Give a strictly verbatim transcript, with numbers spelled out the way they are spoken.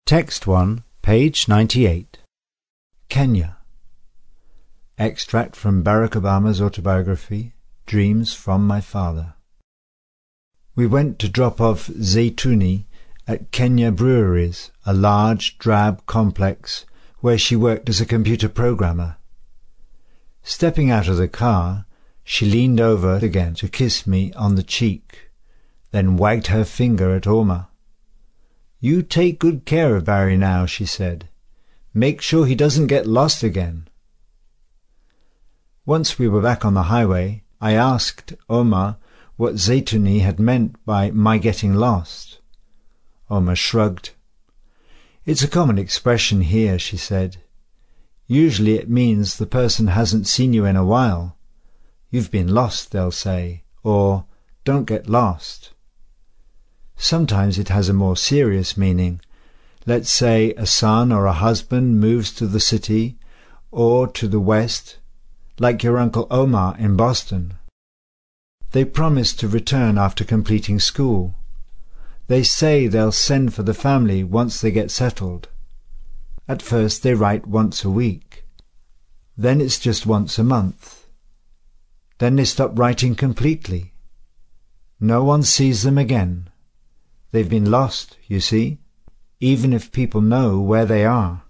Text one, page ninety-eight. Kenya. Extract from Barack Obama's autobiography, Dreams from My Father. We went to drop off Zaytuni at Kenya Breweries, a large, drab complex where she worked as a computer programmer. Stepping out of the car, she leaned over again to kiss me on the cheek, then wagged her finger at Omar. "You take good care of Barry now," she said. "Make sure he doesn't get lost again." Once we were back on the highway, I asked Omar what Zaytuni had meant by my getting lost. Omar shrugged. "It's a common expression here," she said. "Usually it means the person hasn't seen you in a while. You've been lost, they'll say, or don't get lost. Sometimes it has a more serious meaning. Let's say a son or a husband moves to the city or to the west, like your Uncle Omar in Boston. They promise to return after completing school. They say they'll send for the family once they get settled. At first they write once a week. Then it's just once a month. Then they stop writing completely. No one sees them again. They've been lost, you see, even if people know where they are."